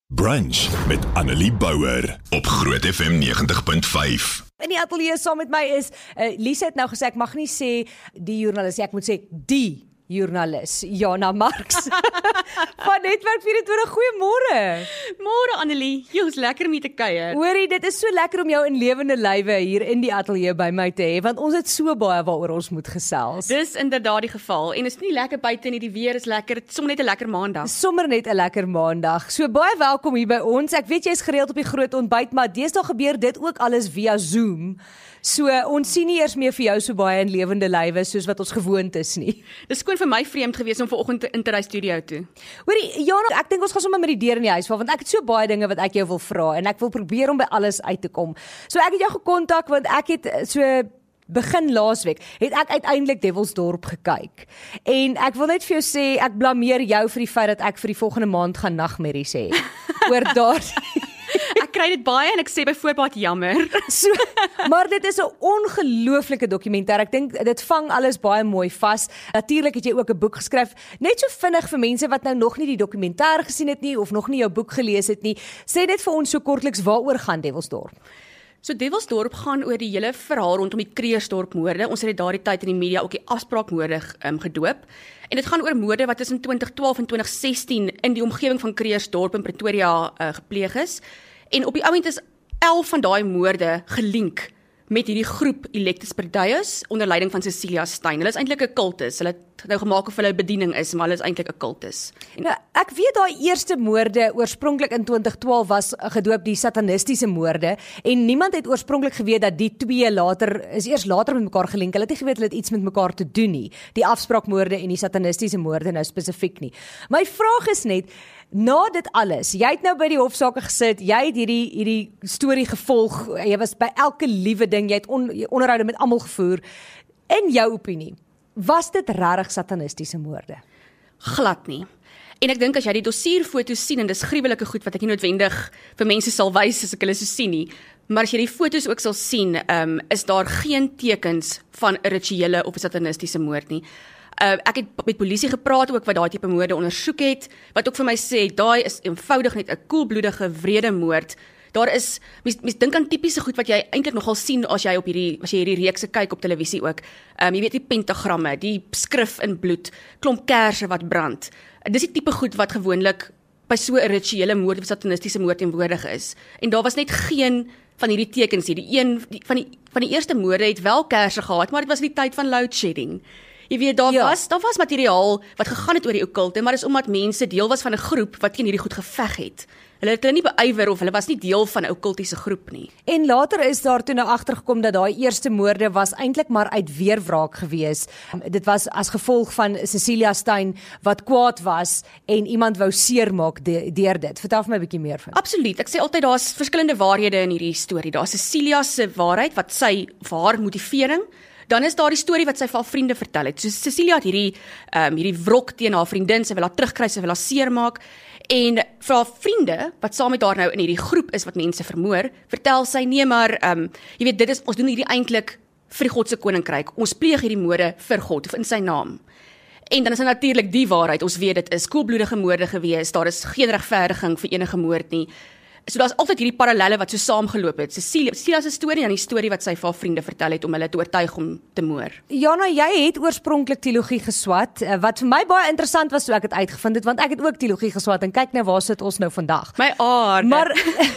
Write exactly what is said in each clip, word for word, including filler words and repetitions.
Brunch met Annelie Bouwer op Groot F M negentig punt vyf. In die ateljee saam met my is, uh, Lisa het nou gesê, ek mag nie sê die joernalis, ek moet sê die joernalis, Jana Marks van Netwerk vyf en twintig, goeiemôre. Môre Annelie, jy is lekker om hier te kuier. Hoorie, dit is so lekker om jou in lewende lywe hier in die ateljee by my te hê, want ons het so baie waaroor ons moet gesels. Dis inderdaad die geval, en is nie lekker buite nie, die weer is lekker, het is sommer net 'n lekker maandag. Sommer net 'n lekker maandag. So baie welkom hier by ons. Ek weet jy is gereeld op die groot ontbyt, maar deesdae gebeur dit ook alles via Zoom. So ons sien nie eers meer vir jou so baie in lewende lywe soos wat ons gewoond is nie. Dis skoon vir my vreemd gewees om vanoggend in te ry studio toe. Hoorie, Jana, ek dink ons gaan sommer met die deur in die huis val, want ek het so baie dinge wat ek jou wil vra en ek wil probeer om by alles uit te kom. So ek het jou gekontak want ek het so begin laasweek het ek uiteindelik Devilsdorp gekyk. En ek wil net vir jou sê, ek blameer jou vir die feit dat ek vir die volgende maand gaan nagmerries hê. Oor daardie Ek kry dit baie en ek sê by voorbaat jammer. So, maar dit is 'n ongelooflike dokumentêr. Ek dink dit vang alles baie mooi vas. Natuurlik het jy ook 'n boek geskryf. Net so vinnig vir mense wat nou nog nie die dokumentêr gesien het nie of nog nie jou boek gelees het nie. Sê net vir ons so kortliks waaroor gaan Devilsdorp. So Devilsdorp gaan oor die hele verhaal rondom die Kreersdorp moorde. Ons het dit daardie tyd in die media ook die afspraakmoorde um, gedoop. En dit gaan oor moorde wat tussen twintig twaalf en twintig sestien in die omgewing van Kreersdorp in Pretoria uh, gepleeg is. En op die oomblik is elf van daai moorde gelink met hierdie groep Electus Perdius onder leiding van Cecilia Stein. Hulle is eintlik 'n kultus. Hulle het nou gemaak of hulle 'n bediening is, maar hulle is eintlik 'n kultus. Nou, ek weet daai eerste moorde oorspronklik in twintig twaalf was gedoop die satanistiese moorde en niemand het oorspronklik geweet dat die twee later is eers later met mekaar gelink. Hulle het nie geweet hulle het iets met mekaar te doen nie. Die afspraakmoorde en die satanistiese moorde nou spesifiek nie. My vraag is net, na dit alles, jy het nou by die hofsaake gesit, jy het hierdie hierdie storie gevolg, jy was by elke liewe ding, jy het on, onderhoude met almal gevoer. In jou opinie, was dit regtig satanistiese moorde? Glad nie. En ek dink as jy die dossierfoto's sien, en dis gruwelike goed wat ek nie noodwendig vir mense sal wys as ek hulle so sien nie, maar as jy die foto's ook sal sien, um, is daar geen tekens van 'n rituele of 'n satanistiese moord nie. Uh, ek het met polisie gepraat ook wat daai tipe moorde ondersoek het, wat ook vir my sê, daai is eenvoudig net 'n koelbloedige wrede moord. Daar is, mens, mens dink aan tipiese goed wat jy eintlik nogal sien as jy op hierdie, as jy hierdie reekse kyk op televisie ook. Um, jy weet die pentagramme, die skrif in bloed, klomp kersse wat brand. Dis die tipe goed wat gewoonlik by so 'n rituele moord of satanistiese moord teenwoordig is. En daar was net geen van hierdie tekens hier. Die een die, van die van die eerste moorde het wel kersse gehad, maar dit was in die tyd van load shedding. Jy weet, daar, ja. was, daar was materiaal wat gegaan het oor die okkulte, maar dis omdat mense deel was van 'n groep wat teen hierdie goed geveg het. Hulle het hulle nie beywer of hulle was nie deel van 'n okkultiese groep nie. En later is daar toe nou agtergekom dat daai eerste moorde was eintlik maar uit weerwraak gewees. Dit was as gevolg van Cecilia Stein wat kwaad was en iemand wou seermaak de, deur dit. Vertel vir my 'n bietjie meer van. Absoluut. Ek sê altyd daar's verskillende waarhede in hierdie storie. Daar's Cecilia se waarheid wat sy vir haar motivering. Dan is daar die storie wat sy vir haar vriende vertel het. So Cecilia het hierdie um, hierdie wrok teen haar vriendin, sy wil haar terugkry, sy wil haar seermaak. En vir haar vriende, wat saam met haar nou in hierdie groep is wat mense vermoor, vertel sy, nee maar, um, jy weet, dit is, ons doen hierdie eintlik vir die God se koninkryk. Ons pleeg hierdie moorde vir God, of in sy naam. En dan is daar natuurlik die waarheid, ons weet dit is koelbloedige moorde gewees, daar is geen regverdiging vir enige moord nie. So daar's altyd hierdie parallelle wat so saamgeloop het. Cecilia, Cecilia se storie en die storie wat sy vir haar vriende vertel het om hulle te oortuig om te moor. Jana, jy het oorspronklik teologie geswat, wat vir my baie interessant was toe ek dit uitgevind het, want ek het ook teologie geswat en kyk nou waar sit ons nou vandag. My aarde. Maar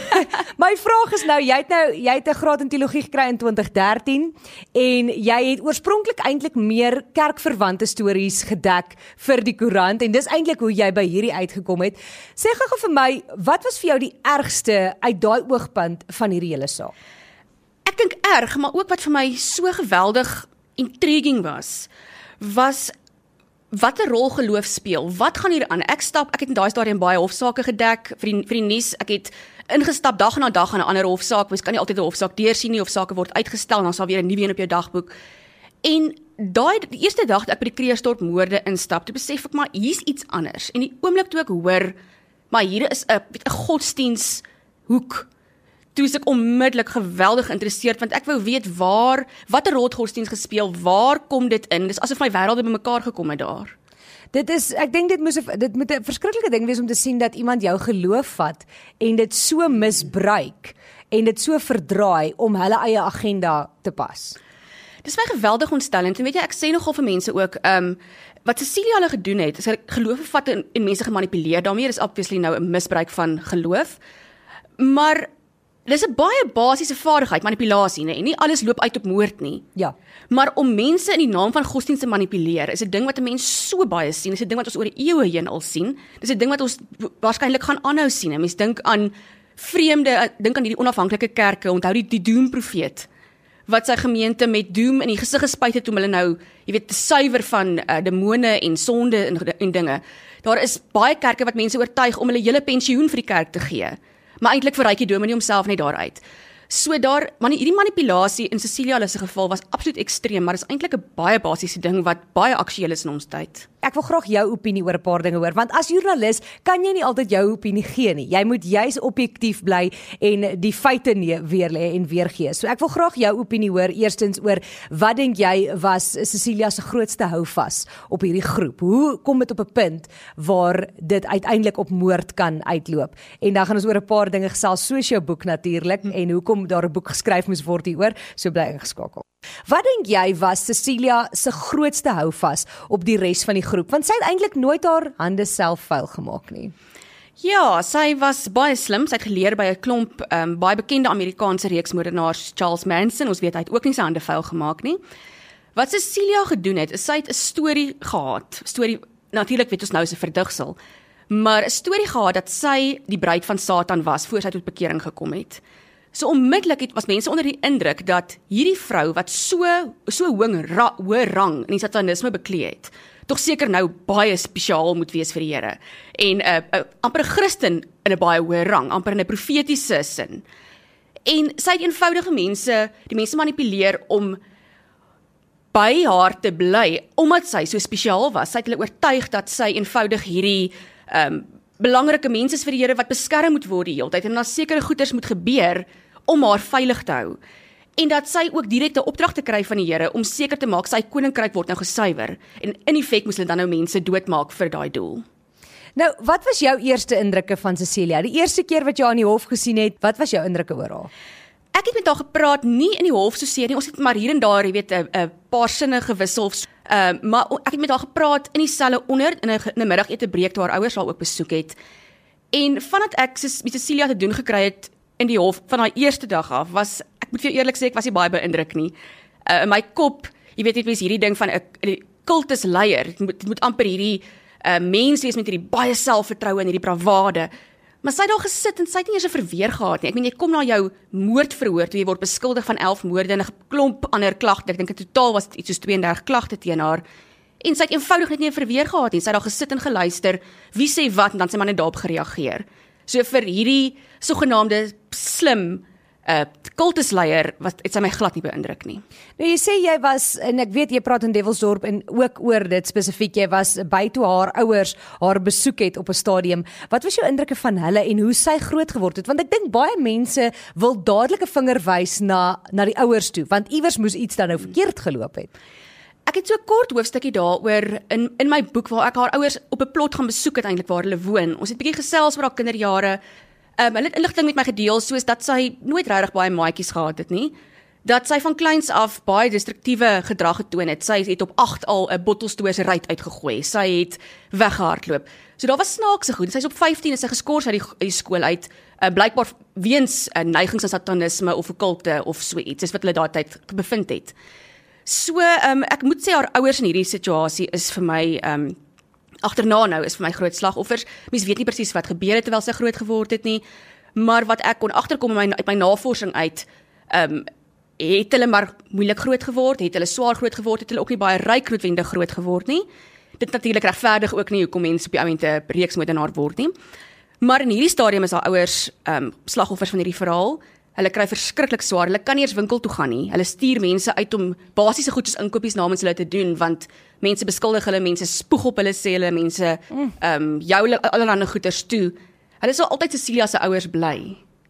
my vraag is nou, jy het nou jy het 'n graad in teologie gekry in twintig dertien en jy het oorspronklik eintlik meer kerkverwante stories gedek vir die koerant en dis eintlik hoe jy by hierdie uitgekom het. Sê gou vir my, wat was vir jou die ergste uit daai oogpunt van hierdie hele saak? Ek dink erg, maar ook wat vir my so geweldig intriguing was, was wat 'n rol geloof speel. Wat gaan hier aan? Ek stap, ek het in daai stadium baie hofsaake gedek vir die, vir die nuus. Ek het ingestap dag na dag aan 'n ander hofsaak. Mens kan nie altyd 'n hofsaak deursien nie, hofsaake word uitgestel en dan sal weer 'n nuwe een op jou dagboek. En daai die eerste dag dat ek by die Kreersdorp moorde instap, toe besef ek maar hier's iets anders. En die oomblik toe ek hoor, maar hier is 'n 'n godsdienshoek, toe is ek onmiddellik geweldig geïnteresseerd, want ek wou weet waar, wat 'n rol het godsdienst gespeel, waar kom dit in? Dis asof my wêrelde bymekaar gekom het daar. Dit is, ek dink dit moes dit moet 'n verskriklike ding wees om te sien dat iemand jou geloof vat en dit so misbruik en dit so verdraai om hulle eie agenda te pas. Dis my geweldig ontstellend en weet jy, ek sê nogal vir mense ook, ehm um, wat Cecilia hulle gedoen het, is hy geloof gevat en, en mense gemanipuleer. Daarmee is obviously nou 'n misbruik van geloof. Maar dis 'n baie basiese vaardigheid, manipulasie, nee, nie alles loop uit op moord nie. Ja. Maar om mense in die naam van godsdienst te manipuleer, is 'n ding wat 'n mens so baie sien, is 'n ding wat ons oor die eeue heen al sien. Dis 'n ding wat ons waarskynlik gaan aanhou sien. Mense dink aan vreemde, dink aan hierdie onafhanklike kerke, onthou die, die doemprofeet wat sy gemeente met doem in die gesig gespuit het om hulle nou, jy weet, te suiwer van uh, demone en sonde en, en dinge. Daar is baie kerke wat mense oortuig om hulle hele pensioen vir die kerk te gee. Maar eintlik verryk die dominee homself net daaruit. So daar, man, hierdie manipulasie in Cecilia se geval was absoluut ekstreem, maar is eintlik 'n baie basiese ding wat baie aktueel is in ons tyd. Ek wil graag jou opinie oor 'n paar dinge hoor, want as joernalis kan jy nie altyd jou opinie gee nie. Jy moet juis objektief bly en die feite nee, weer lê en weer gee. So ek wil graag jou opinie hoor, eerstens oor wat dink jy was Cecilia se grootste houvas op hierdie groep? Hoe kom dit op 'n punt waar dit uiteindelik op moord kan uitloop? En dan gaan ons oor 'n paar dinge gesels, soos jou boek natuurlik, hm. en hoekom daar 'n boek geskryf moes word hieroor, so bly ingeskakel. Wat dink jy was Cecilia se grootste houvas op die res van die groep? Want sy het eintlik nooit haar hande self vuil gemaak nie. Ja, sy was baie slim. Sy het geleer by 'n klomp um, baie bekende Amerikaanse reeksmoordenaars, Charles Manson. Ons weet hy het ook nie sy hande vuil gemaak nie. Wat Cecilia gedoen het, is sy het 'n storie gehad. Storie, natuurlik weet ons nou is 'n verdigsel, maar 'n storie gehad dat sy die bruid van Satan was voor sy tot bekering gekom het. So onmiddellik het, was mense onder die indruk dat hierdie vrou wat so so hoë ra, rang in die satanisme beklee het, tog seker nou baie spesiaal moet wees vir die Here. En 'n uh, uh, amper 'n Christen in 'n baie hoë rang, amper in 'n profetiese sin. En sy het eenvoudige mense, die mense manipuleer om by haar te bly, omdat sy so spesiaal was. Sy het hulle oortuig dat sy eenvoudig hierdie um, belangrike mense is vir die Here wat beskerm moet word die hele tyd en dan sekere goeders moet gebeur om haar veilig te hou. En dat sy ook direkte opdrag te kry van die Here om seker te maak sy koninkryk word nou gesuiwer. En in effek moes hulle dan nou mense doodmaak vir daai doel. Nou, wat was jou eerste indrukke van Cecilia? Die eerste keer wat jy haar in die hof gesien het, wat was jou indrukke oor haar? Ek het met haar gepraat, nie in die hof so seer nie. Ons het maar hier en daar, jy weet, 'n paar sinne gewissel. Uh, maar ek het met haar gepraat in dieselfde onder in 'n, in 'n middagete breek toe haar ouers haar ook besoek het. En vandat ek met Cecilia te doen gekry het in die hof van haar eerste dag af, was ek moet vir eerlik sê ek was nie baie beïndruk nie. Uh, in my kop, jy weet net wees hierdie ding van 'n kultusleier. Dit moet, dit moet amper hierdie uh, mens wees met hierdie baie selfvertroue en hierdie bravade. Maar sy het daar gesit en sy het nie eers 'n verweer gehad nie. Ek meen jy kom na jou moordverhoor toe jy word beskuldig van elf moorde en 'n klomp ander klagte. Ek dink in totaal was dit iets soos twee en dertig klagte teen haar. En sy het eenvoudig net nie 'n verweer gehad nie. Sy het daar gesit en geluister. Wie sê wat en dan sy maar net daarop gereageer. So vir hierdie sogenaamde slim uh kultusleier wat het sy my glad nie beïndruk nie. Nou jy sê jy was, en ek weet jy praat in Devilsdorp en ook oor dit spesifiek, jy was by toe haar ouers haar besoek het op 'n stadium. Wat was jou indrukke van hulle en hoe sy groot geword het? Want ek dink baie mense wil dadelik 'n vinger wys na na die ouers toe, want iewers moes iets dan nou verkeerd geloop het. Ek het so 'n kort hoofstukkie daaroor in in my boek waar ek haar ouers op 'n plot gaan besoek het eintlik waar hulle woon. Ons het 'n bietjie gesels oor haar kinderjare. Um, hulle het inligting met my gedeel soos dat sy nooit regtig baie maatjies gehad het nie. Dat sy van kleins af baie destruktiewe gedrag getoon het. Sy het op agt al 'n bottelstoer se ruit uitgegooi. Sy het weggehardloop. So daar was snaakse goed. Sy's op vyftien is sy geskort uit die, uit die skool uit. Uh, blykbaar weens uh, neigings aan satanisme of okkulte of so iets. Dis wat hulle daai tyd bevind het. So um, ek moet sê haar ouers in hierdie situasie is vir my um, agterna nou is vir my groot slagoffers. Mens weet nie presies wat gebeur het terwyl sy groot geword het nie, maar wat ek kon agterkom my, uit my navorsing uit, um, het hulle maar moeilik groot geword, het hulle swaar groot geword, het hulle ook nie baie ryk noodwendig groot geword nie. Dit natuurlik regverdig ook nie hoekom mense op die oomblik 'n reeksmoordenaar word nie. Maar in hierdie stadium is haar ouers um, slagoffers van hierdie verhaal. Hulle kry verskriklik swaar. Hulle kan nie eens winkel toe gaan nie. Hulle stuur mense uit om basiese goed soos inkopies namens hulle te doen, want mense beskuldig hulle, mense spoeg op hulle, sê hulle, mense mm. um, jou allerlei goeders toe. Hulle sal altyd Cecilia se ouers bly.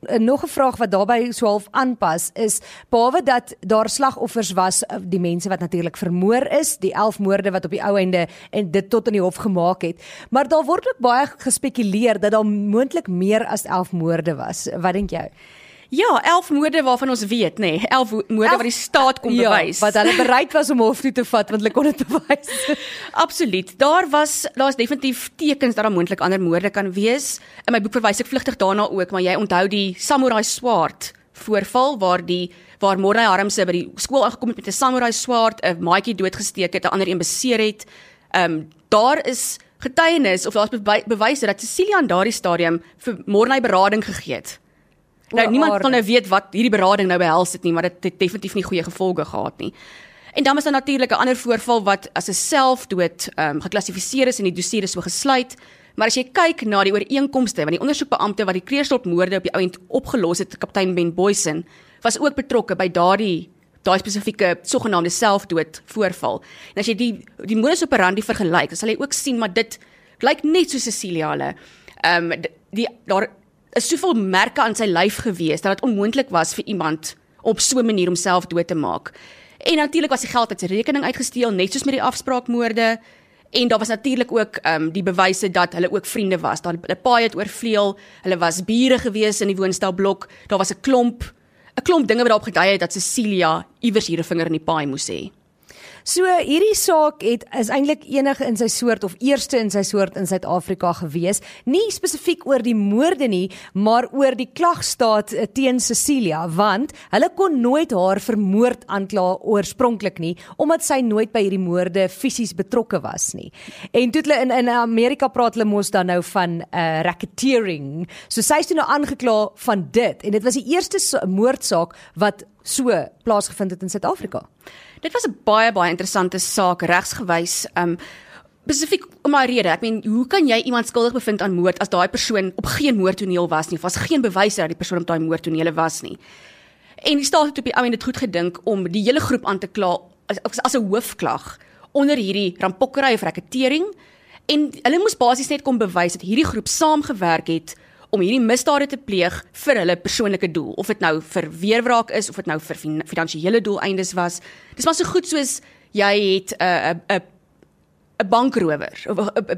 Nog 'n vraag wat daarbey so half aanpas is, behalwe dat daar slagoffers was, die mense wat natuurlik vermoor is, die elf moorde wat op die ou einde en dit tot in die hof gemaak het, maar daar word ook baie gespekuleer dat daar moontlik meer as elf moorde was. Wat dink jy? Ja, elf moorde waarvan ons weet, nê. Nee, elf moorde elf, wat die staat kon ja, bewys. Wat hulle bereid was om hof toe te vat, want hulle kon dit bewys. Absoluut. Daar was daar's definitief tekens dat daar moontlik ander moorde kan wees. In my boek verwys ek vlugtig daarna ook, maar jy onthou die samurai swaard voorval waar die waar Mornay Harmse by die skool aangekom het met 'n samurai swaard, 'n maatjie doodgesteek het, 'n ander een beseer het. Ehm um, daar is getuienis of daar's bewy bewyse dat Cecilia in daardie stadium vir Mornay berading gegee het. Nou, niemand kan nou weet wat hierdie berading nou behels het nie, maar dit het definitief nie goeie gevolge gehad nie. En dan is daar natuurlik 'n ander voorval wat as 'n selfdood um, geklassifiseer is en die dossier is so gesluit. Maar as jy kyk na die ooreenkomste, want die ondersoekbeampte wat die Krugersdorp-moorde op die ouend opgelos het, kaptein Ben Boysen, was ook betrokke by daardie daai spesifieke sogenaamde selfdood voorval. En as jy die die modus operandi vergelyk, dan sal jy ook sien maar dit lyk net so Cecilia hulle. Ehm um, die daar is soveel merke aan sy lyf gewees dat dit onmoontlik was vir iemand op so 'n manier om self dood te maak. En natuurlik was die geld uit sy rekening uitgesteel, net soos met die afspraakmoorde. En daar was natuurlik ook um, die bewyse dat hulle ook vriende was. Daar 'n paai het oorvleuel, hulle was bure gewees in die woonstelblok. Daar was 'n klomp 'n klomp dinge wat daarop gedui het dat Cecilia iewers hier 'n vinger in die paai moes hê. So hierdie saak het is eintlik enige in sy soort of eerste in sy soort in Suid-Afrika gewees, nie spesifiek oor die moorde nie, maar oor die klagstaat teen Cecilia, want hulle kon nooit haar vermoord aankla oorspronklik nie, omdat sy nooit by hierdie moorde fisies betrokke was nie. En toe hulle in in Amerika praat hulle mos dan nou van uh, racketeering. So sy is toe nou aangekla van dit en dit was die eerste moordsaak wat so plaasgevind het in Suid-Afrika. Dit was 'n baie baie interessante saak regsgewys, um spesifiek om 'n rede. Ek meen, hoe kan jy iemand skuldig bevind aan moord as daai persoon op geen moordtoneel was nie, of was geen bewyse dat die persoon op daai moordtonele was nie. En die staat het op die ou en dit goed gedink om die hele groep aan te kla as as 'n hoofklag onder hierdie rampokkery of racketeering, en hulle moes basies net kom bewys dat hierdie groep saamgewerk het om hierdie misdade te pleeg vir hulle persoonlike doel, of dit nou vir weerwraak is, of dit nou vir finansiële doeleindes was. Dis maar so goed soos jy het 'n 'n 'n bankrower, of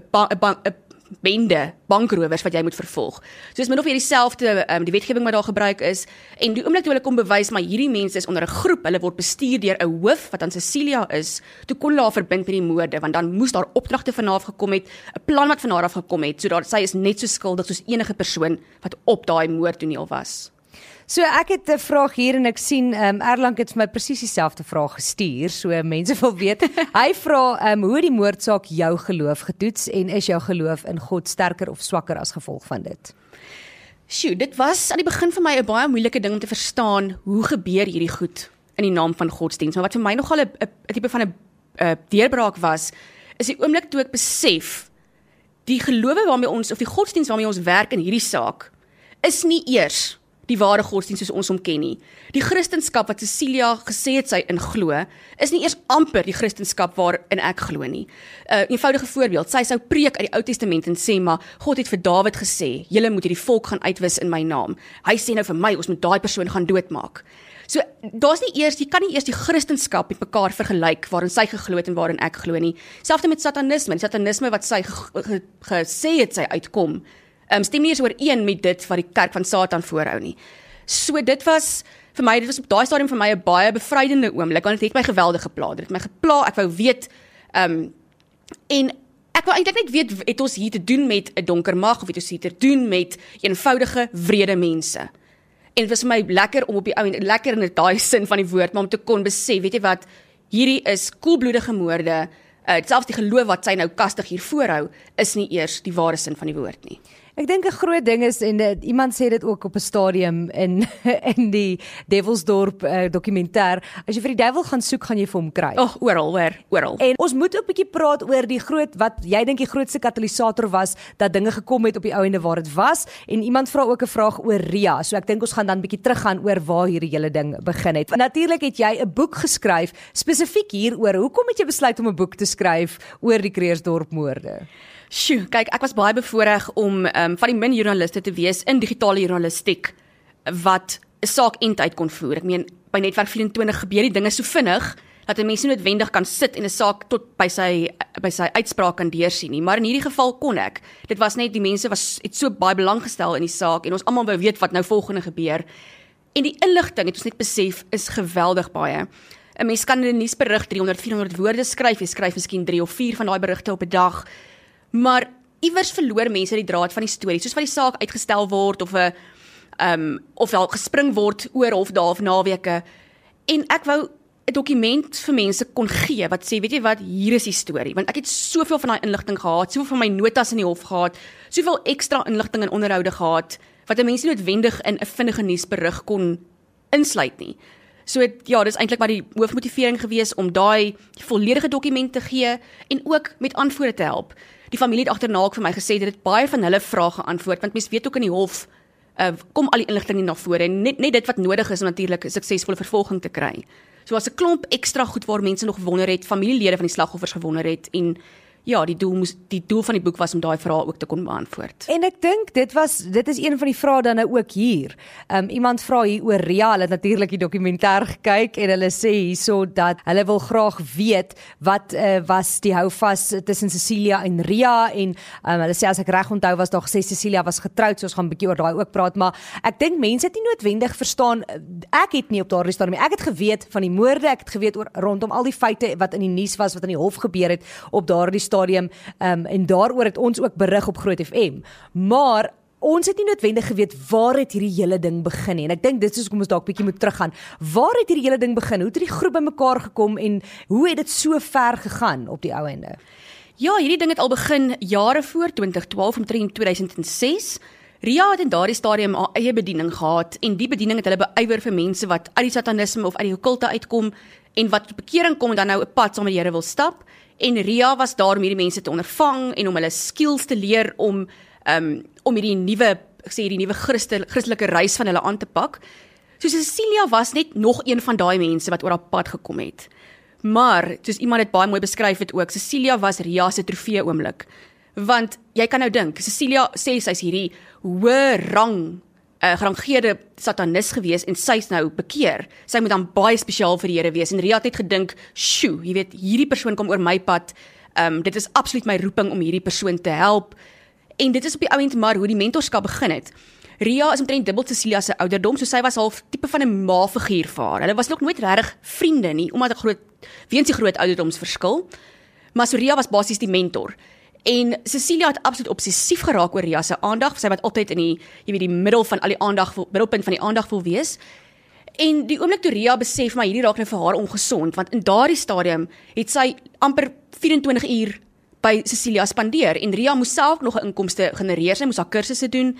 'n 'n bende bankrowers wat jy moet vervolg. So is min of meer dieselfde, um, die wetgewing wat daar gebruik is, en die oomblik toe hulle kom bewys, maar hierdie mense is onder 'n groep, hulle word bestuur deur 'n hoof, wat aan Cecilia is, toe kon hulle haar verbind met die moorde, want dan moes daar opdragte van haar af gekom het, 'n plan wat van haar af gekom het, sodat sy is net so skuldig soos enige persoon wat op daai moordtoneel was. So ek het 'n vraag hier en ek sien um, Erlang het vir my presies dieselfde vraag gestuur, so mense wil weet. Hy vra um, hoe die moordsaak jou geloof getoets en is jou geloof in God sterker of swakker as gevolg van dit? Sjoe, dit was aan die begin vir my 'n baie moeilike ding om te verstaan hoe gebeur hierdie goed in die naam van godsdienst, maar wat vir my nogal 'n 'n tipe van 'n 'n deurbraak was, is die oomblik toe ek besef die gelowe waarmee ons of die godsdienst waarmee ons werk in hierdie saak is nie eers die ware godsdienst soos ons hom ken nie. Die Christendom wat Cecilia gesê het sy in glo, is nie eers amper die Christendom waarin ek glo nie. 'n uh, eenvoudige voorbeeld, sy sou preek uit die Ou Testament en sê, maar God het vir Dawid gesê, julle moet hierdie volk gaan uitwis in my naam. Hy sê nou vir my, ons moet daai persoon gaan doodmaak. So, daar's nie eers, jy kan nie eers die Christendom met mekaar vergelyk waarin sy geglo het en waarin ek glo nie. Selfs met satanisme, die satanisme wat sy ge, ge, gesê het sy uitkom, Um, stem nie eens ooreen met dit wat die kerk van Satan voorhou nie. So dit was, vir my, dit was op daai stadium vir my 'n baie bevrydende oomblik, want dit het my geweldig gepla, dit het my gepla, ek wou weet, um, en ek wou eintlik net weet, het ons hier te doen met 'n donker mag, of het ons hier te doen met eenvoudige, wrede mense. En dit was vir my lekker om op die ou en lekker in daai sin van die woord, maar om te kon besef, weet jy wat, hierdie is koelbloedige moorde, uh, selfs die geloof wat sy nou kastig hier voorhou, is nie eers die ware sin van die woord nie. Ek dink 'n groot ding is, en uh, iemand sê dit ook op 'n stadium in in die Devilsdorp uh, dokumentêr, as jy vir die duiwel gaan soek, gaan jy vir hom kry. Oh, oral, hoor, oral. En ons moet ook 'n bietjie praat oor die groot, wat jy dink die grootste katalisator was, dat dinge gekom het op die ou ende waar dit was, en iemand vra ook 'n vraag oor Ria, so ek dink ons gaan dan bietjie teruggaan oor waar hierdie hele ding begin het. Natuurlik het jy 'n boek geskryf, spesifiek hieroor. Hoekom het jy besluit om 'n boek te skryf oor die Krugersdorp moorde? Sjoe, kyk, ek was baie bevoorreg om um, van die min joernaliste te wees in digitale journalistiek wat 'n saak end-uit kon voer. Ek meen, by Netwerk vyf-en-twintig gebeur die dinge so vinnig, dat 'n mens nie noodwendig kan sit en 'n saak tot by sy by sy uitspraak kan deursien nie, maar in hierdie geval kon ek. Dit was net, die mense was het so baie belang gestel in die saak, en ons almal wou weet wat nou volgende gebeur. En die inligting, het ons net besef, is geweldig baie. 'n Mens kan in 'n nuusberig driehonderd, vierhonderd woorde skryf, jy skryf miskien drie of vier van daai berigte op 'n dag, maar iewers verloor mense die draad van die storie, soos wat die saak uitgestel word, of 'n um, of wel gespring word oor hofdae of naweke, en ek wou 'n dokument vir mense kon gee, wat sê, weet jy wat, hier is die storie, want ek het soveel van daai inligting gehad, soveel van my notas in die hof gehad, soveel ekstra inligting in onderhoude gehad, wat 'n mens nie noodwendig in 'n vinnige nuusberig kon insluit nie. So het, ja, dis eintlik maar die hoofmotivering gewees om daai volledige dokument te gee en ook met antwoorde te help. Die familie het agterna ook vir my gesê dat dit baie van hulle vrae geantwoord, want mens weet ook in die hof uh, kom al die inligting nie na vore, en net, net dit wat nodig is om natuurlik 'n suksesvolle vervolging te kry. So as 'n klomp ekstra goed waar mense nog gewonder het, familielede van die slagoffers gewonder het, en ja, die doel moes die doel van die boek was om daai vrae ook te kon beantwoord. En ek dink dit was dit is een van die vrae dan nou ook hier. Um, iemand vra hier oor Ria, hulle het natuurlik die dokumentêr gekyk en hulle sê hierso dat hulle wil graag weet wat uh, was die houvas tussen Cecilia en Ria, en um, hulle sê as ek reg onthou was daar gesê Cecilia was getroud, so ons gaan 'n bietjie oor daai ook praat, maar ek dink mense het nie noodwendig verstaan, ek het nie op daardie stadium, ek het geweet van die moorde, ek het geweet oor rondom al die feite wat in die nuus was, wat in die hof gebeur het op daardie stadium, um, en daaroor het ons ook berig op Groot F M, maar ons het nie noodwendig geweet waar het hierdie hele ding begin nie, en ek dink dit is kom ons dalk bietjie moet teruggaan, waar het hierdie hele ding begin, hoe het die groep bymekaar gekom, en hoe het dit so ver gegaan op die ou ende? Ja, hierdie ding het al begin jare voor, twintig twaalf omtrent tweeduisend ses, Ria het in daardie stadium haar eie bediening gehad, en die bediening het hulle beywer vir mense wat uit die satanisme of uit die okkulte uitkom, en wat tot bekering kom en dan nou 'n pad saam met die Here wil stap, en Ria was daar om hierdie mense te ondervang, en om hulle skills te leer, om, um, om hierdie nuwe, ek sê hierdie nuwe Christe, Christelike reis van hulle aan te pak. So Cecilia was net nog een van daai mense wat oor haar pad gekom het. Maar, soos iemand het baie mooi beskryf het ook, Cecilia was Ria se trofee oomblik. Want, jy kan nou dink, Cecilia sê sy's hierdie hoë rang, uh, gerangeerde satanis gewees, en sy's nou bekeer. Sy moet dan baie spesiaal vir die Here wees, en Ria het net gedink, sjoe, jy weet, hierdie persoon kom oor my pad, um, dit is absoluut my roeping om hierdie persoon te help, en dit is op die ouend maar hoe die mentorskap begin het. Ria is omtrent dubbel Cecilia se ouderdom, so sy was half tipe van 'n ma-figuur vir haar. Hulle was nog nooit regtig vriende nie, omdat 'n groot, weens die groot ouderdomsverskil, maar so Ria was basies die mentor. En Cecilia het absoluut obsessief geraak oor Ria se aandag, sy wat altyd in die, jy weet, die middel van al die aandag, middelpunt van die aandag wil wees. En die oomblik toe Ria besef, maar hierdie raak nou vir haar ongesond, want in daardie stadium het sy amper vyf-en-twintig uur by Cecilia spandeer, en Ria moes self nog 'n inkomste genereer, sy moes haar kursusse doen,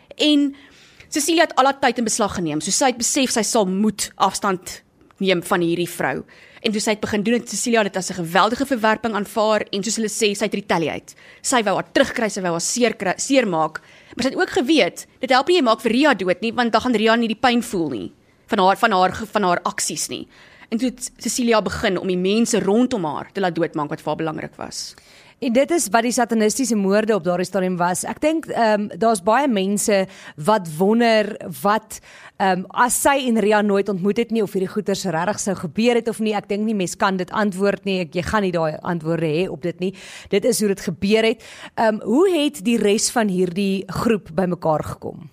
en Cecilia het al haar tyd in beslag geneem, so sy het besef, sy sal moet afstand neem van hierdie vrou. En toe sy het begin doen, het Cecilia dit as 'n geweldige verwerping aanvaar, en soos hulle sê, sy het retaliate. Sy wou haar terugkry, sy wou haar seer, seer maak, maar sy het ook geweet, dit help nie jy maak vir Ria dood nie, want dan gaan Ria nie die pyn voel nie, van haar, van haar, van haar aksies nie. En toe het Cecilia begin om die mense rondom haar te laat doodmaak, wat vir haar belangrik was. En dit is wat die satanistiese moorde op daardie stadium was. Ek dink um, daar's baie mense wat wonder wat um, as sy en Ria nooit ontmoet het nie, of hierdie goeters regtig sou gebeur het of nie. Ek dink nie mens kan dit antwoord nie. Ek, jy gaan nie daai antwoorde hê op dit nie. Dit is hoe dit gebeur het. Um, hoe het die res van hierdie groep bymekaar gekom?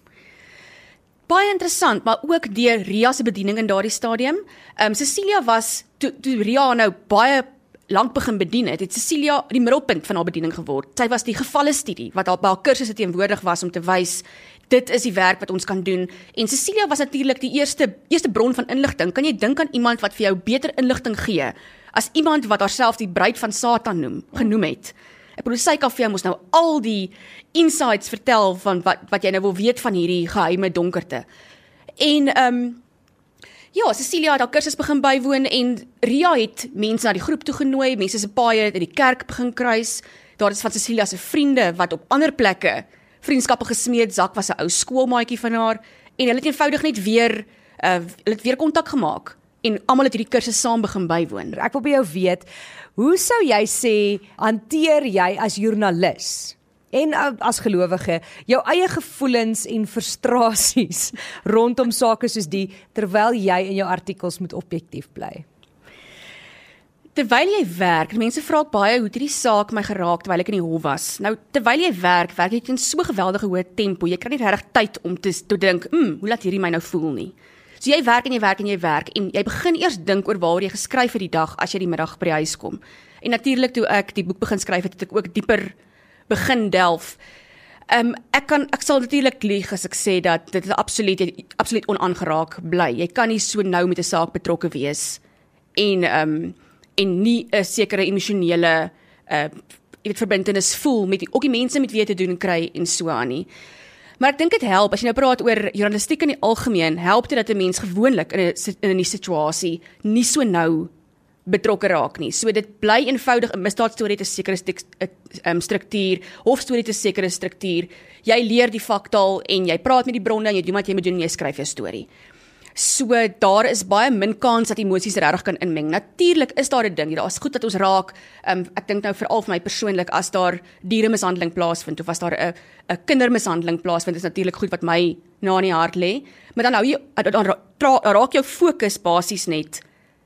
Baie interessant, maar ook deur Ria se bediening in daardie stadium. Um, Cecilia was, toe, toe Ria nou baie lank begin bedien het, het Cecilia die middelpunt van haar bediening geword. Sy was die gevalle studie, wat al by haar kursusse teenwoordig was om te wys, dit is die werk wat ons kan doen. En Cecilia was natuurlik die eerste, eerste bron van inligting. Kan jy dink aan iemand wat vir jou beter inligting gee, as iemand wat haarself die bruid van Satan noem, genoem het? Ek bedoel, sy kan vir jou mos nou al die insights vertel van wat, wat jy nou wil weet van hierdie geheime donkerte. En, ehm, um, ja, Cecilia het haar kursus begin bywoon, en Ria het mense na die groep toegenooi, mense se paaie het in die kerk begin kruis. Daar is van Cecilia se vriende wat op ander plekke vriendskappe gesmeed. Zak was 'n ou skoolmaatjie van haar, en hulle het eenvoudig net weer uh, hulle het weer kontak gemaak, en almal het hierdie kursus saam begin bywoon. Ek wil by jou weet, hoe sou jy sê hanteer jy as joernalis En as gelowige, jou eie gevoelens en frustrasies rondom sake soos die, terwyl jy in jou artikels moet objektief bly? Terwyl jy werk, mense vra ook baie hoe het hierdie saak my geraak terwyl ek in die hof was. Nou, terwyl jy werk, werk jy in so geweldige hoë tempo, jy kry nie regtig tyd om te, te dink, mm, hoe laat hierdie my nou voel nie. So jy werk en jy werk en jy werk, en jy begin eers dink oor waaroor jy geskryf het die dag, as jy die middag by die huis kom. En natuurlik, toe ek die boek begin skryf het, het ek ook dieper begin delf. Um, ek, kan, ek sal natuurlik lieg as ek sê dat dit absoluut, absoluut onaangeraak bly. Jy kan nie so nou met 'n saak betrokke wees, en... Um, en nie 'n sekere emosionele uh, verbintenis voel met die, ook die mense met wie jy te doen kry en so aan nie. Maar ek dink dit help, as jy nou praat oor journalistiek in die algemeen, help dit dat 'n mens gewoonlik in 'n in 'n situasie nie so nou betrokke raak nie. So dit bly eenvoudig, 'n misdaadstorie het 'n sekere um, struktuur, hofstorie het 'n sekere struktuur. Jy leer die faktaal en jy praat met die bronne en jy doen wat jy moet doen en jy skryf jou storie. So daar is baie min kans dat emosies regtig kan inmeng. Natuurlik is daar 'n ding, daar is goed dat ons raak. Um, ek dink nou veral vir my persoonlik, as daar dieremishandeling plaasvind of as daar 'n 'n kindermishandeling plaasvind, is natuurlik goed wat my na in die hart lê. Maar dan hou jy dan raak jou fokus basies net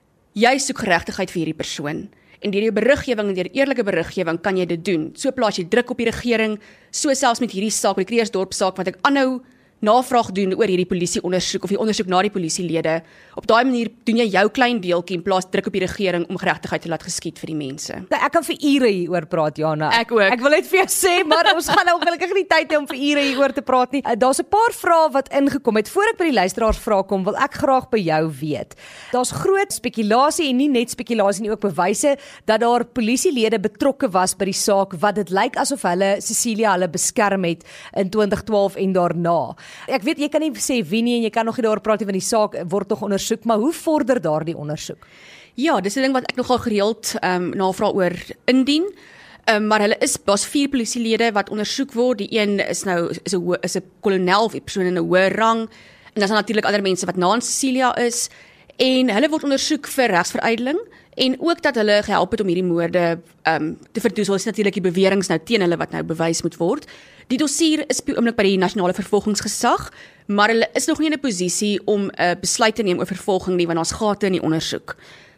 jy soek geregtigheid vir hierdie persoon. En deur jou beriggewing en deur eerlike beriggewing kan jy dit doen. So plaas jy druk op die regering, so selfs met hierdie saak, die Kreersdorp saak wat ek aanhou navraag doen oor hierdie polisieondersoek of die ondersoek na die polisielede. Op daai manier doen jy jou klein deeltjie en plaas druk op die regering om geregtigheid te laat geskied vir die mense. Ek kan vir ure hieroor praat, Jana. Ek ook. Ek wil net vir jou sê, maar ons gaan nou ongelukkig nie tyd hê om vir ure hieroor te praat nie. Daar's 'n paar vrae wat ingekom het. Voor ek by die luisteraars vrae kom, wil ek graag by jou weet. Daar's groot spekulasie en nie net spekulasie nie, ook bewyse dat daar polisielede betrokke was by die saak wat dit lyk asof hulle Cecilia hulle beskerm het in twintig twaalf en daarna. Ek weet jy kan nie sê wie nie en jy kan nog nie daaroor praat nie want die saak word nog ondersoek, maar hoe vorder daardie ondersoek? Ja, dis 'n ding wat ek nogal gereeld um, navraag oor indien. Um, maar hulle is daar's vier polisielede wat ondersoek word. Die een is nou is 'n is 'n kolonel of 'n persoon in 'n hoë rang en dan is natuurlik ander mense wat na aan Cecilia is en hulle word ondersoek vir regsveruideling en ook dat hulle gehelp het om hierdie moorde um, te verdoesel. Is natuurlik die beweringe nou teen hulle wat nou bewys moet word. Die dossier is op die oomblik by die nasionale vervolgingsgesag, maar hulle is nog nie in 'n posisie om 'n uh, besluit te neem oor vervolging nie, want daar's gate in die ondersoek.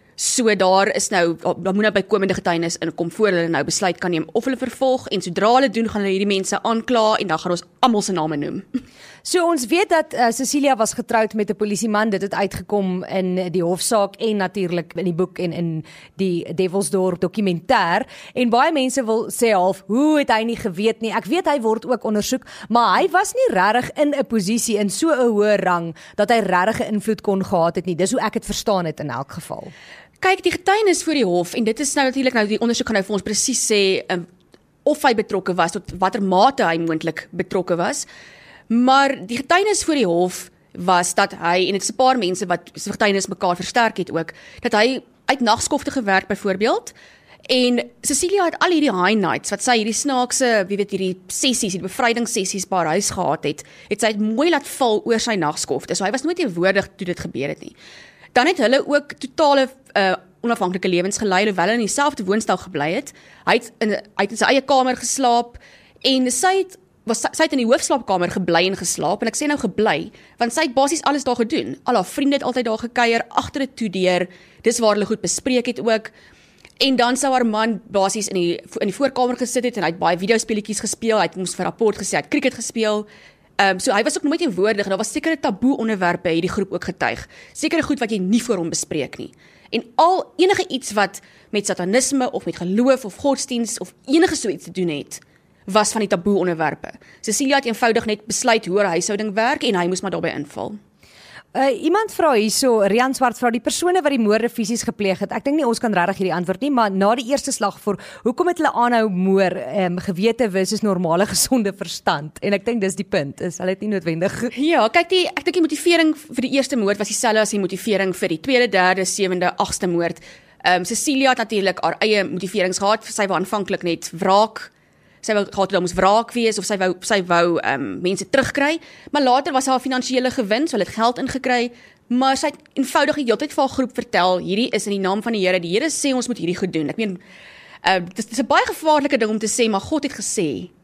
So daar is nou, daar moet nou bykomende getuienis inkom voor hulle nou besluit kan neem of hulle vervolg, en sodra hulle doen, gaan hulle hierdie mense aankla en dan gaan ons almal se name noem. So ons weet dat uh, Cecilia was getroud met 'n polisieman, dit het uitgekom in die hofsaak en natuurlik in die boek en in die Devilsdorp dokumentêr, en baie mense wil sê half, hoe het hy nie geweet nie? Ek weet hy word ook ondersoek, maar hy was nie regtig in 'n posisie in so 'n hoë rang dat hy regtig 'n invloed kon gehad het nie. Dis hoe ek dit verstaan het in elk geval. Kyk, die getuienis voor die hof, en dit is nou natuurlik nou die ondersoek gaan nou vir ons presies sê um, of hy betrokke was, tot watter mate hy moontlik betrokke was. Maar die getuienis voor die hof was dat hy, en dit is 'n paar mense wat se getuienis mekaar versterk het ook, dat hy uit nagskofte gewerk byvoorbeeld. En Cecilia het al hierdie high nights wat sy hierdie snaakse, wie weet hierdie sessies, die bevrydingssessies by haar huis gehad het, het sy het mooi laat val oor sy nagskofte. So hy was nooit teenwoordig toe dit gebeur het nie. Dan het hulle ook totale uh, onafhanklike lewens gelei, hoewel hulle in dieselfde woonstel gebly het. Hy het in, hy het in sy eie kamer geslaap en sy het was sy het in die hoofslaapkamer gebly en geslaap, en ek sê nou gebly, want sy het basies alles daar gedoen. Al haar vriende het altyd daar gekuier, agter 'n toedeur, dis waar hulle goed bespreek het ook. En dan sou haar man basies in die in die voorkamer gesit het en hy het baie videospeletjies gespeel, hy het moes vir rapport gesê, hy het cricket gespeel. Um, so hy was ook nooit teenwoordig en daar was sekere taboe onderwerpe hierdie groep ook getuig. Sekere goed wat jy nie voor hom bespreek nie. En al enige iets wat met satanisme of met geloof of godsdiens of enige so iets te doen het, was van die taboe onderwerpe. Cecilia het eenvoudig net besluit hoe haar huishouding werk en hy moes maar daarbey inval. Uh, iemand vra hierso, Rian Swart vra, die persone wat die moorde fisies gepleeg het, ek dink nie ons kan regtig hierdie antwoord nie, maar na die eerste slagvoor, hoekom het hulle aanhou moor, um, gewete versus normale gesonde verstand? En ek dink dis die punt, is hulle het nie noodwendig. Ja, kyk, die, ek dink die motivering vir die eerste moord was dieselfde as die motivering vir die tweede, derde, sewende, agste moord. Um, Cecilia het natuurlik haar eie motiverings gehad, sy wou aanvanklik net wraak, sy wou gehad dat moes wraak wees, of sy wou, sy wou um, mense terugkry, maar later was haar finansiële gewin, so hulle het geld ingekry, maar sy het eenvoudig die hele tyd vir haar groep vertel, hierdie is in die naam van die Here, die Here sê ons moet hierdie goed doen. Ek meen, uh, dit is 'n baie gevaarlike ding om te sê, maar God het gesê,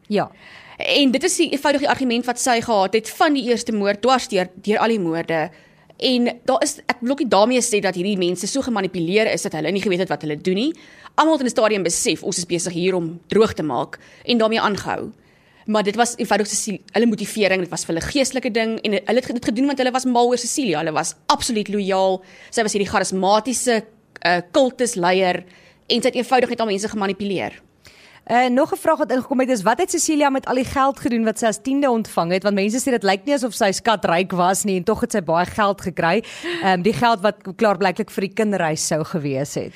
Ja. En dit is die eenvoudige argument wat sy gehad het van die eerste moord dwars deur deur al die moorde. En daar is ek wil ook nie daarmee sê dat hierdie mense so gemanipuleer is dat hulle nie geweet het wat hulle doen nie. Almal het in 'n stadium besef ons is besig hier om droog te maak en daarmee aangehou. Maar dit was eenvoudig Cecilia, hulle motivering, dit was vir hulle geestelike ding en hulle het dit gedoen want hulle was mal oor Cecilia. Hulle was absoluut loyaal. Sy was hierdie charismatiese uh, kultusleier en sy het eenvoudig net al mense gemanipuleer. Uh, nog 'n vraag wat ingekom het is, wat het Cecilia met al die geld gedoen wat sy as tiende ontvang het? Want mense sê dit lyk nie asof sy skatryk was nie en tog het sy baie geld gekry. Um, die geld wat klaarblyklik vir die kinderreis sou gewees het.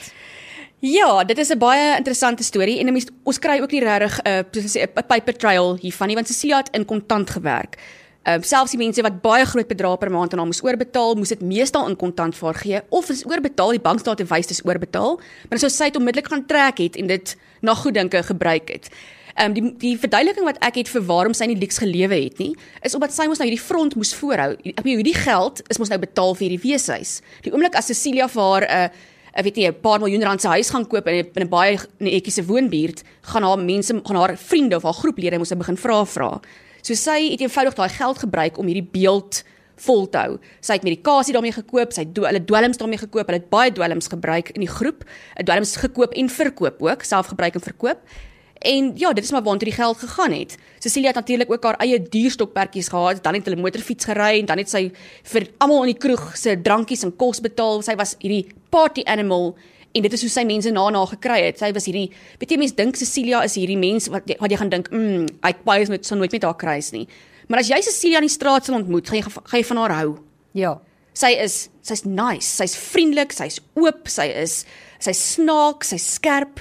Ja, dit is 'n baie interessante storie en mens, ons kry ook nie regtig 'n uh, paper trail hiervan nie, want Cecilia het in kontant gewerk. Uh, selfs die mense wat baie groot bedrae per maand aan haar moes oorbetaal, moes dit meestal in kontant vir haar gee, of is oorbetaal, die bankstate wys dis oorbetaal, maar sou sy dit onmiddellik gaan trek het en dit na goeddinke gebruik het. Um, die, die verduideliking wat ek het vir waarom sy nie leaks gelewe het nie, is omdat sy mos nou hierdie front moes voorhou. Ek bedoel, hierdie geld is mos nou betaal vir hierdie weeshuis. Die oomblik as Cecilia vir haar 'n uh, ek weet nie, 'n paar miljoen rand se huis gaan koop in 'n in 'n baie netjiese woonbuurt, gaan haar mense, gaan haar vriende of haar groeplede moes begin vra vra. So sy het eenvoudig daai geld gebruik om hierdie beeld vol te hou. Sy het medikasie daarmee gekoop, sy het hulle dwelms daarmee gekoop, hulle het baie dwelms gebruik in die groep, dwelms gekoop en verkoop ook, selfgebruik en verkoop. En ja, dit is maar waartoe die geld gegaan het. Cecilia het natuurlik ook haar eie dierstokperdjies gehad, dan het hulle motorfiets gery en dan het sy vir almal in die kroeg se drankies en kos betaal. Sy was hierdie party animal en dit is hoe sy mense na na gekry het. Sy was hierdie, weet jy, mense dink Cecilia is hierdie mens wat wat jy gaan dink, mm, ek baie nooit sal nooit met haar kruis nie. Maar as jy Cecilia in die straat sal ontmoet, gaan jy gaan jy van haar hou. Ja. Sy is sy's nice, sy's vriendelik, sy's oop, sy is sy's snaaks, sy's skerp.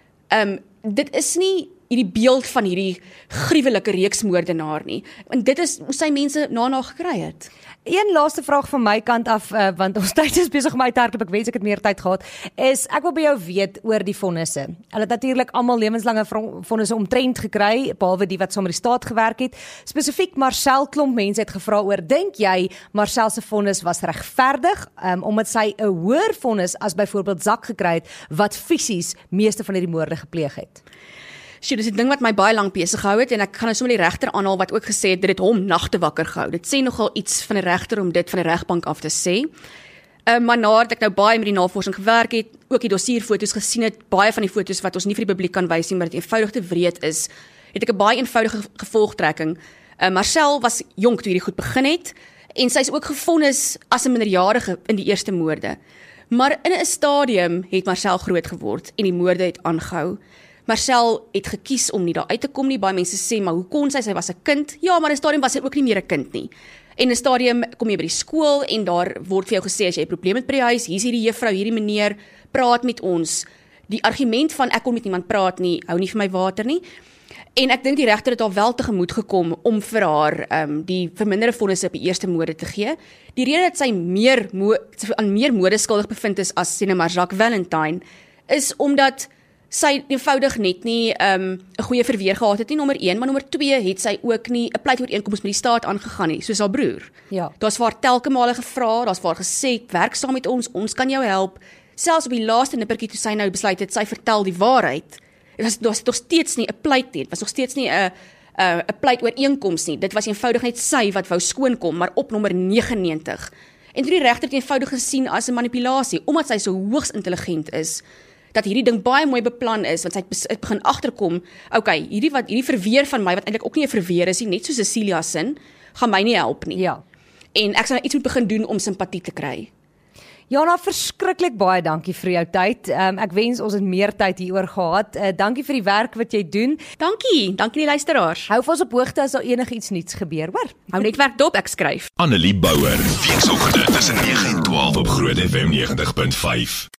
Um dit is nie hierdie beeld van hierdie gruwelike reeksmoordenaar nie. En dit is hoe sy mense na na gekry het. Een laaste vraag van my kant af, uh, want ons tyd is besig om uit te hardloop, ek wens ek het meer tyd gehad, is ek wil by jou weet oor die vonnisse. Hulle het natuurlik almal lewenslange vonnisse omtrent gekry, behalwe die wat saam met die staat gewerk het. Spesifiek Marcel klomp mense het gevra oor, dink jy Marcel se vonnis was regverdig, um, omdat sy 'n hoër vonnis as byvoorbeeld Zak gekry het, wat fisies meeste van hierdie moorde gepleeg het? Sjoe, dis 'n ding wat my baie lank besig gehou het en ek gaan nou sommer die regter aanhaal wat ook gesê het dit het hom nagte wakker gehou. Dit sê nogal iets van 'n regter om dit van die regbank af te sê. Uh, maar nadat ek nou baie met die navorsing gewerk het, ook die dossierfoto's gesien het, baie van die foto's wat ons nie vir die publiek kan wys nie, maar dit eenvoudig te wreed is, het ek 'n baie eenvoudige gevolgtrekking. Uh, Marcel was jonk toe hierdie goed begin het en sy is ook gevonnis as 'n minderjarige in die eerste moorde. Maar in 'n stadium het Marcel groot geword en die moorde het aangehou. Marcel het gekies om nie daar uit te kom nie. Baie mense sê, maar hoe kon sy? Sy was 'n kind. Ja, maar in 'n stadium was sy ook nie meer 'n kind nie. En in 'n stadium kom jy by die skool en daar word vir jou gesê as jy 'n probleem het by die huis, hier's hierdie juffrou, hierdie meneer, praat met ons. Die argument van ek kon met niemand praat nie, hou nie vir my water nie. En ek dink die regter het haar wel tegemoet gekom om vir haar um, die verminderde vonnisse op die eerste moorde te gee. Die rede dat sy meer aan meer moorde skuldig bevind is as sien maar Jacques Valentine is omdat sy eenvoudig net nie 'n um, goeie verweer gehad het nie, nommer een, maar nommer twee het sy ook nie 'n pleitooreenkoms met die staat aangegaan nie, soos haar broer. Ja. Daar's vir haar telke male gevra, daar's vir haar gesê, werk saam met ons, ons kan jou help. Selfs op die laaste nippertjie toe sy nou besluit het, sy vertel die waarheid. Dit was, was nog steeds nie 'n pleit nie, dit was nog steeds nie 'n 'n 'n pleitooreenkoms nie. Dit was eenvoudig net sy wat wou skoonkom, maar op nommer negenennegentig. En toe die regter het eenvoudig gesien as 'n manipulasie, omdat sy so hoogs intelligent is, dat hierdie ding baie mooi beplan is, want sy het begin agterkom, okay, hierdie wat hierdie verweer van my wat eintlik ook nie 'n verweer is nie, net so Cecilia sin, gaan my nie help nie. Ja. En ek sal nou iets moet begin doen om simpatie te kry. Jana, verskriklik baie dankie vir jou tyd. Um, ek wens ons het meer tyd hieroor gehad. Uh, dankie vir die werk wat jy doen. Dankie, dankie die luisteraars. Hou vas op hoogte as daar enigiets nuuts gebeur, hoor. Hou net werk dop, ek skryf. Annelie Bouwer, weekoggend tussen nege en twaalf op Groot F M negentig punt vyf.